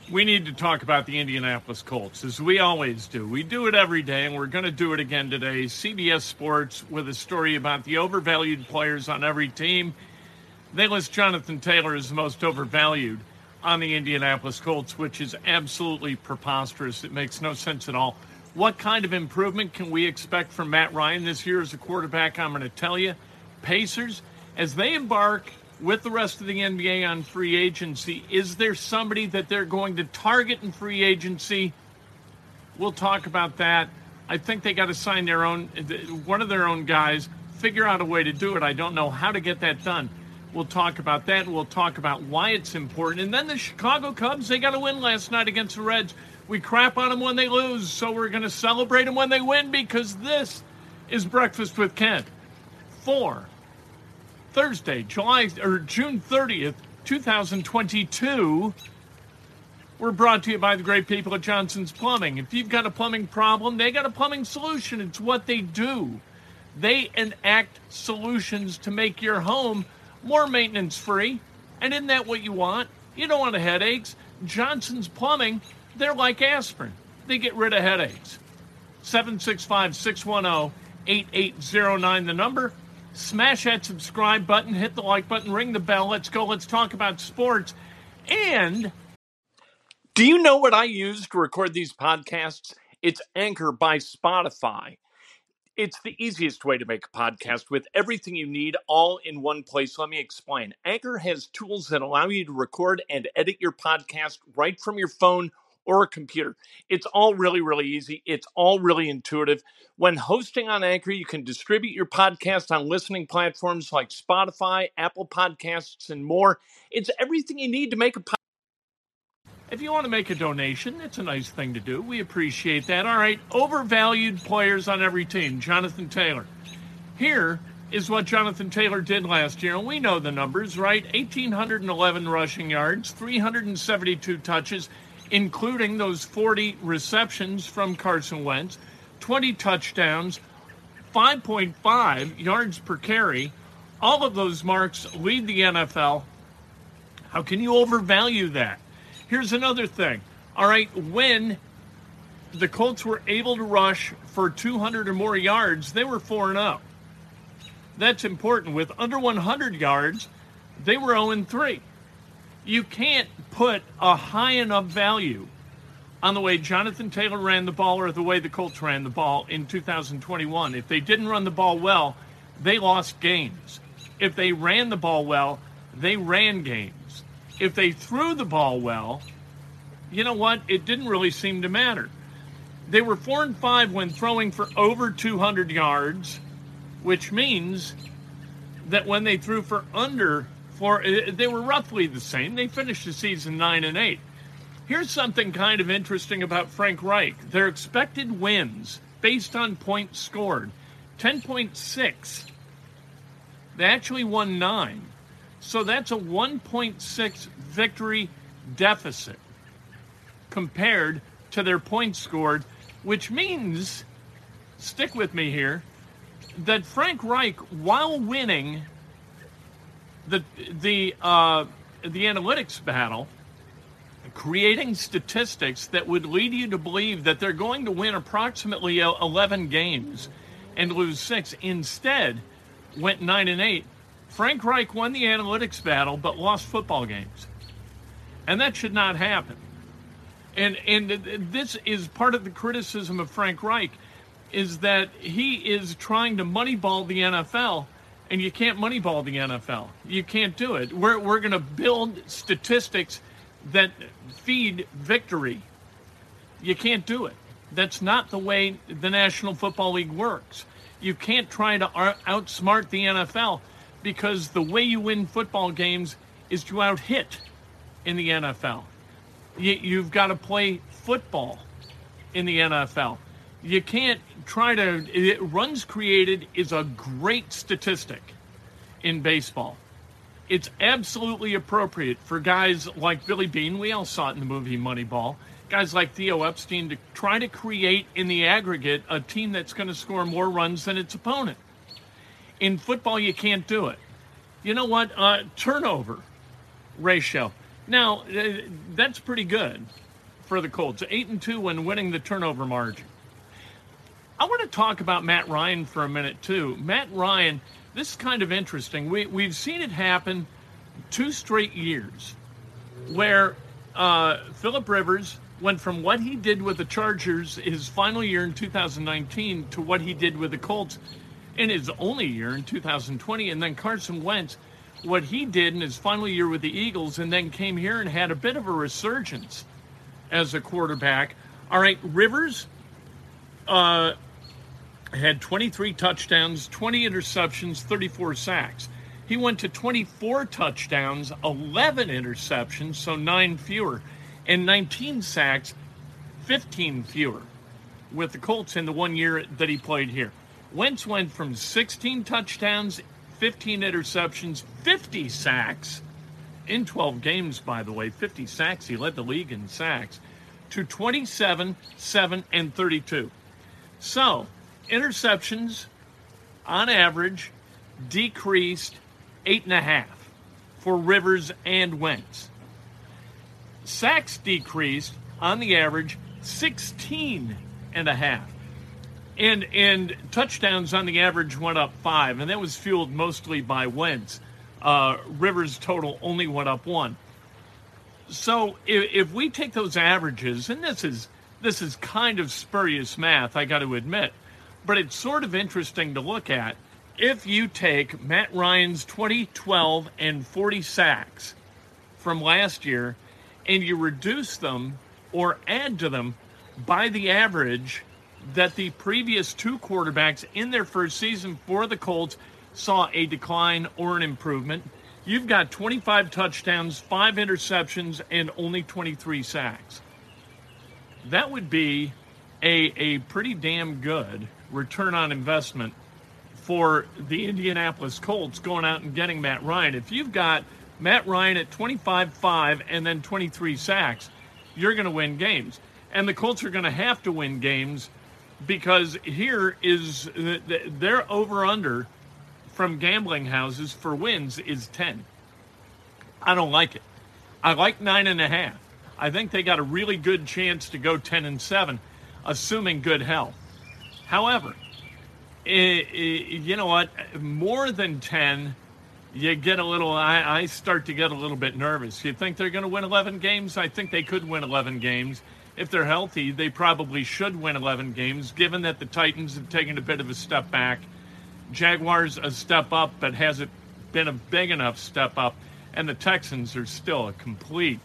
We need to talk about the Indianapolis Colts, as we always do. We do it every day, and we're going to do it again today. CBS Sports with a story about the overvalued players on every team. They list Jonathan Taylor as the most overvalued on the Indianapolis Colts, which is absolutely preposterous. It makes no sense at all. What kind of improvement can we expect from Matt Ryan this year as a quarterback? I'm going to tell you. Pacers, as they embark with the rest of the NBA on free agency, is there somebody that they're going to target in free agency? We'll talk about that. I think they got to sign their own, one of their own guys, figure out a way to do it. I don't know how to get that done. We'll talk about that. We'll talk about why it's important. And then the Chicago Cubs, they got to win last night against the Reds. We crap on them when they lose, so we're going to celebrate them when they win, because this is Breakfast with Kent for Thursday, June 30th, 2022. We're brought to you by the great people at Johnson's Plumbing. If you've got a plumbing problem, they got a plumbing solution. It's what they do. They enact solutions to make your home more maintenance-free. And isn't that what you want? You don't want headaches. Johnson's Plumbing, they're like aspirin. They get rid of headaches. 765-610-8809, the number. Smash that subscribe button, hit the like button, ring the bell. Let's go. Let's talk about sports. And do you know what I use to record these podcasts? It's Anchor by Spotify. It's the easiest way to make a podcast with everything you need all in one place. Let me explain. Anchor has tools that allow you to record and edit your podcast right from your phone or a computer. It's all really, really easy. It's all really intuitive. When hosting on Anchor, you can distribute your podcast on listening platforms like Spotify, Apple Podcasts, and more. It's everything you need to make a podcast. If you want to make a donation, it's a nice thing to do. We appreciate that. All right, overvalued players on every team. Jonathan Taylor. Here is what Jonathan Taylor did last year, and we know the numbers, right? 1,811 rushing yards, 372 touches, including those 40 receptions from Carson Wentz, 20 touchdowns, 5.5 yards per carry. All of those marks lead the NFL. How can you overvalue that? Here's another thing. All right, when the Colts were able to rush for 200 or more yards, they were 4-0. That's important. With under 100 yards, they were 0-3. You can't put a high enough value on the way Jonathan Taylor ran the ball or the way the Colts ran the ball in 2021. If they didn't run the ball well, they lost games. If they ran the ball well, they ran games. If they threw the ball well, you know what? It didn't really seem to matter. They were 4-5 when throwing for over 200 yards, which means that when they threw for under 4, they were roughly the same. They finished the season 9-8. Here's something kind of interesting about Frank Reich. Their expected wins based on points scored, 10.6. They actually won 9. So that's a 1.6 victory deficit compared to their points scored, which means, stick with me here, that Frank Reich, while winning the analytics battle, creating statistics that would lead you to believe that they're going to win approximately 11 games and lose 6, instead went 9-8. Frank Reich won the analytics battle but lost football games. And that should not happen. And this is part of the criticism of Frank Reich, is that he is trying to moneyball the NFL, and you can't moneyball the NFL. You can't do it. We're going to build statistics that feed victory. You can't do it. That's not the way the National Football League works. You can't try to outsmart the NFL, because the way you win football games is to out-hit in the NFL. You've got to play football in the NFL. You can't try to... Runs created is a great statistic in baseball. It's absolutely appropriate for guys like Billy Beane, we all saw it in the movie Moneyball, guys like Theo Epstein, to try to create in the aggregate a team that's going to score more runs than its opponent. In football, you can't do it. You know what? Turnover ratio. Now, that's pretty good for the Colts. 8-2 when winning the turnover margin. I want to talk about Matt Ryan for a minute, too. Matt Ryan, this is kind of interesting. We've seen it happen 2 straight years where Phillip Rivers went from what he did with the Chargers his final year in 2019 to what he did with the Colts in his only year in 2020. And then Carson Wentz, what he did in his final year with the Eagles, and then came here and had a bit of a resurgence as a quarterback. All right, Rivers had 23 touchdowns, 20 interceptions, 34 sacks. He went to 24 touchdowns, 11 interceptions, so 9 fewer, and 19 sacks, 15 fewer with the Colts in the 1 year that he played here. Wentz went from 16 touchdowns, 15 interceptions, 50 sacks in 12 games, by the way, 50 sacks. He led the league in sacks, to 27, 7, and 32. So, interceptions on average decreased 8.5 for Rivers and Wentz. Sacks decreased on the average 16.5. And touchdowns on the average went up 5, and that was fueled mostly by Wentz. Rivers' total only went up 1. So if we take those averages, and this is kind of spurious math, I got to admit, but it's sort of interesting to look at. If you take Matt Ryan's 20, 12, and 40 sacks from last year, and you reduce them or add to them by the average that the previous 2 quarterbacks in their first season for the Colts saw a decline or an improvement, you've got 25 touchdowns, 5 interceptions, and only 23 sacks. That would be a pretty damn good return on investment for the Indianapolis Colts going out and getting Matt Ryan. If you've got Matt Ryan at 25-5 and then 23 sacks, you're going to win games. And the Colts are going to have to win games because here is their over-under from gambling houses for wins is 10. I don't like it. I like 9.5. I think they got a really good chance to go 10-7, assuming good health. However, you know what? More than 10, you get a little. I start to get a little bit nervous. You think they're going to win 11 games? I think they could win 11 games. If they're healthy, they probably should win 11 games, given that the Titans have taken a bit of a step back. Jaguars a step up, but hasn't been a big enough step up. And the Texans are still a complete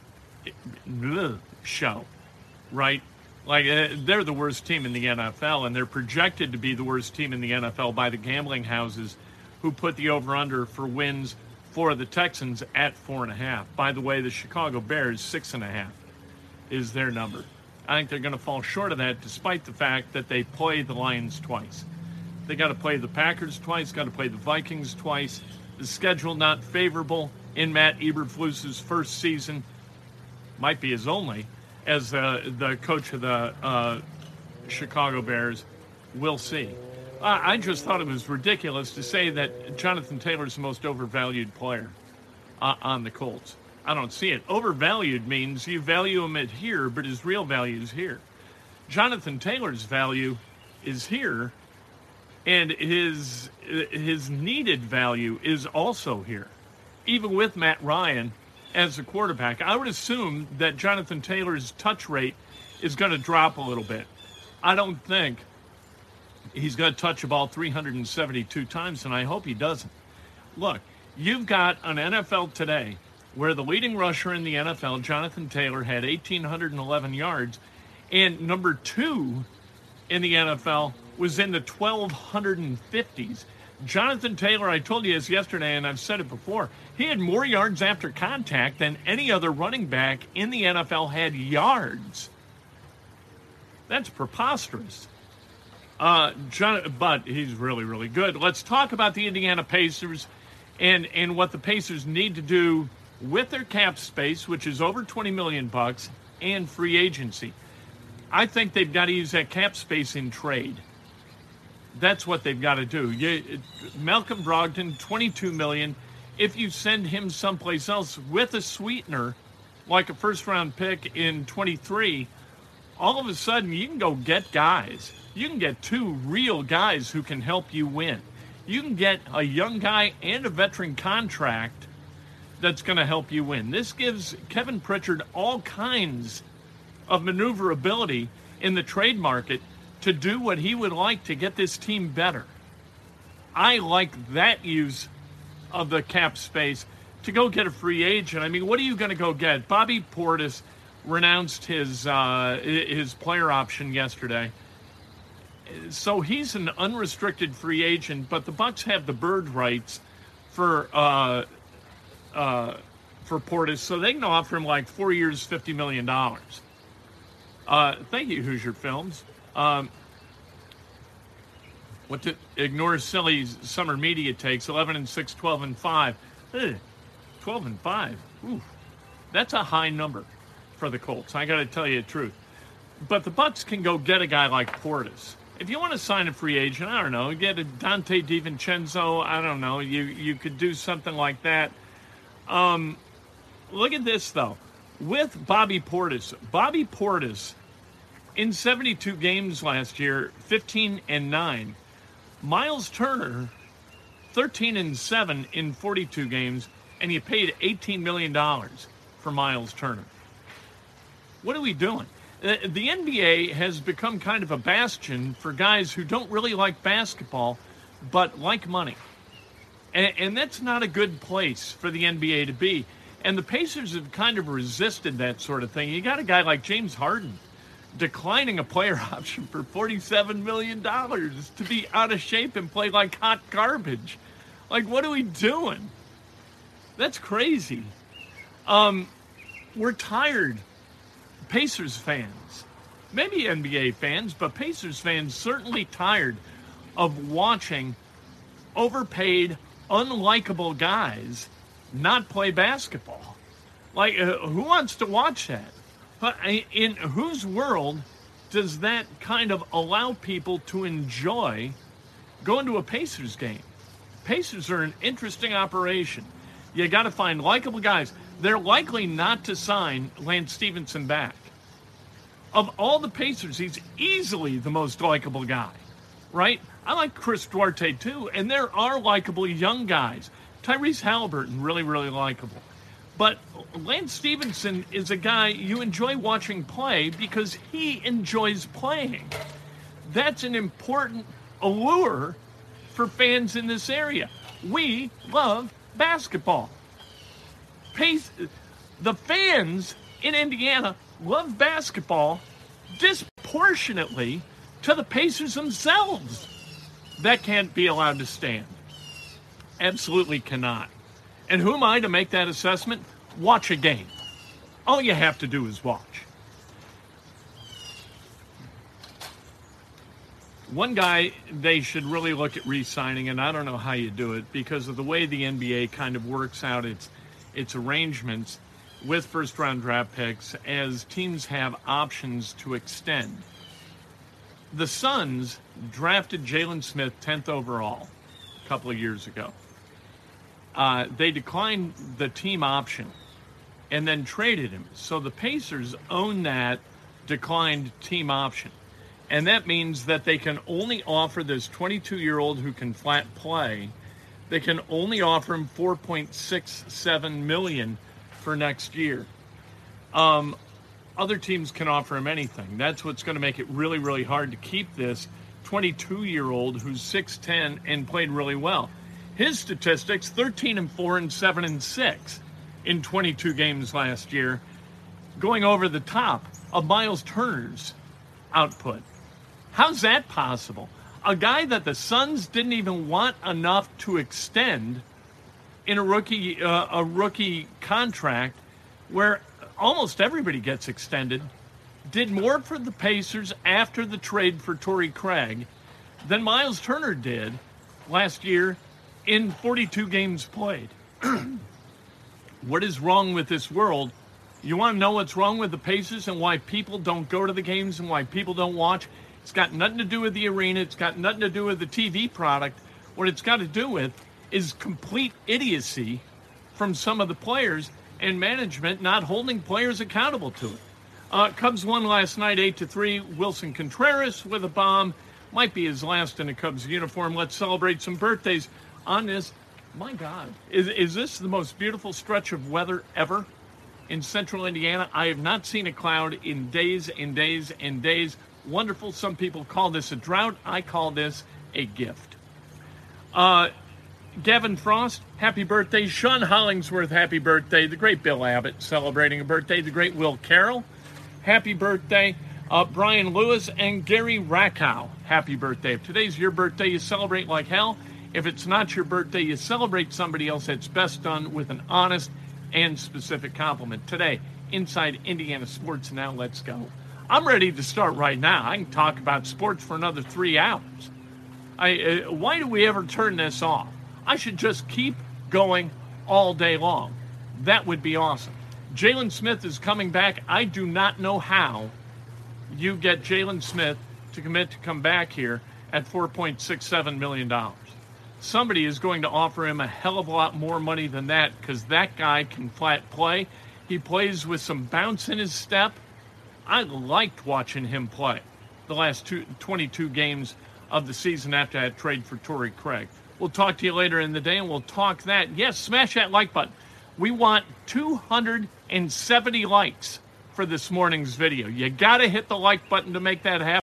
show, right? Like, they're the worst team in the NFL, and they're projected to be the worst team in the NFL by the gambling houses who put the over-under for wins for the Texans at 4.5. By the way, the Chicago Bears, 6.5 is their number. I think they're going to fall short of that despite the fact that they play the Lions twice. They got to play the Packers twice, got to play the Vikings twice. The schedule not favorable in Matt Eberflus's first season. Might be his only as the coach of the Chicago Bears. We'll see. I just thought it was ridiculous to say that Jonathan Taylor's the most overvalued player on the Colts. I don't see it. Overvalued means you value him at here, but his real value is here. Jonathan Taylor's value is here, and his needed value is also here, even with Matt Ryan as a quarterback. I would assume that Jonathan Taylor's touch rate is going to drop a little bit. I don't think he's going to touch a ball 372 times, and I hope he doesn't. Look, you've got an NFL today where the leading rusher in the NFL, Jonathan Taylor, had 1,811 yards, and number 2 in the NFL was in the 1,250s. Jonathan Taylor, I told you this yesterday, and I've said it before, he had more yards after contact than any other running back in the NFL had yards. That's preposterous. But he's really, really good. Let's talk about the Indiana Pacers and what the Pacers need to do with their cap space, which is over $20 million, and free agency. I think they've got to use that cap space in trade. That's what they've got to do. Malcolm Brogdon, $22 million. if you send him someplace else with a sweetener, like a first-round pick in 23, all of a sudden you can go get guys. You can get two real guys who can help you win. You can get a young guy and a veteran contract that's going to help you win. This gives Kevin Pritchard all kinds of maneuverability in the trade market to do what he would like to get this team better. I like that use of the cap space to go get a free agent. I mean, what are you going to go get? Bobby Portis renounced his player option yesterday. So he's an unrestricted free agent, but the Bucks have the bird rights for Portis, so they can offer him like 4 years, $50 million. Thank you, Hoosier Films. Ignore silly summer media takes. 11-6, 12-5. 12-5. Ooh, that's a high number for the Colts. I got to tell you the truth. But the Bucks can go get a guy like Portis. If you want to sign a free agent, I don't know, get a Dante DiVincenzo. I don't know. You could do something like that. Look at this though. With Bobby Portis in 72 games last year, 15-9. Miles Turner, 13-7 in 42 games, and you paid $18 million for Miles Turner. What are we doing? The NBA has become kind of a bastion for guys who don't really like basketball, but like money. And that's not a good place for the NBA to be. And the Pacers have kind of resisted that sort of thing. You got a guy like James Harden declining a player option for $47 million to be out of shape and play like hot garbage. Like, what are we doing? That's crazy. We're tired. Pacers fans, maybe NBA fans, but Pacers fans certainly tired of watching overpaid, unlikable guys not play basketball. Like, who wants to watch that? But in whose world does that kind of allow people to enjoy going to a Pacers game? Pacers are an interesting operation. You got to find likable guys. They're likely not to sign Lance Stevenson back. Of all the Pacers, he's easily the most likable guy, right? I like Chris Duarte too, and there are likable young guys. Tyrese Halliburton, really, really likable. But Lance Stevenson is a guy you enjoy watching play because he enjoys playing. That's an important allure for fans in this area. We love basketball. The fans in Indiana love basketball disproportionately to the Pacers themselves. That can't be allowed to stand. Absolutely cannot. And who am I to make that assessment? Watch a game. All you have to do is watch. One guy they should really look at re-signing, and I don't know how you do it because of the way the NBA kind of works out its arrangements with first-round draft picks as teams have options to extend. The Suns drafted Jalen Smith 10th overall a couple of years ago. They declined the team option and then traded him. So the Pacers own that declined team option. And that means that they can only offer this 22-year-old who can flat play, they can only offer him $4.67 million for next year. Other teams can offer him anything. That's what's going to make it really, really hard to keep this 22-year-old who's 6'10" and played really well. His statistics, 13-4 and 7-6 in 22 games last year, going over the top of Miles Turner's output. How's that possible? A guy that the Suns didn't even want enough to extend in a rookie contract where almost everybody gets extended, did more for the Pacers after the trade for Torrey Craig than Miles Turner did last year in 42 games played. What is wrong with this world? You want to know what's wrong with the Pacers and why people don't go to the games and why people don't watch? It's got nothing to do with the arena. It's got nothing to do with the TV product. What it's got to do with is complete idiocy from some of the players and management not holding players accountable to it. Cubs won last night 8-3. Wilson Contreras with a bomb. Might be his last in a Cubs uniform. Let's celebrate some birthdays on this. My God, is this the most beautiful stretch of weather ever in central Indiana? I have not seen a cloud in days and days and days. Wonderful. Some people call this a drought. I call this a gift. Gavin Frost, happy birthday. Sean Hollingsworth, happy birthday. The great Bill Abbott celebrating a birthday. The great Will Carroll, happy birthday. Brian Lewis and Gary Rakow, happy birthday. If today's your birthday, you celebrate like hell. If it's not your birthday, you celebrate somebody else. It's best done with an honest and specific compliment. Today, Inside Indiana Sports. Now let's go. I'm ready to start right now. I can talk about sports for another 3 hours. Why do we ever turn this off? I should just keep going all day long. That would be awesome. Jalen Smith is coming back. I do not know how you get Jalen Smith to commit to come back here at $4.67 million. Somebody is going to offer him a hell of a lot more money than that because that guy can flat play. He plays with some bounce in his step. I liked watching him play the last 22 games of the season after that trade for Torrey Craig. We'll talk to you later in the day, and we'll talk that. Yes, smash that like button. We want 270 likes for this morning's video. You got to hit the like button to make that happen.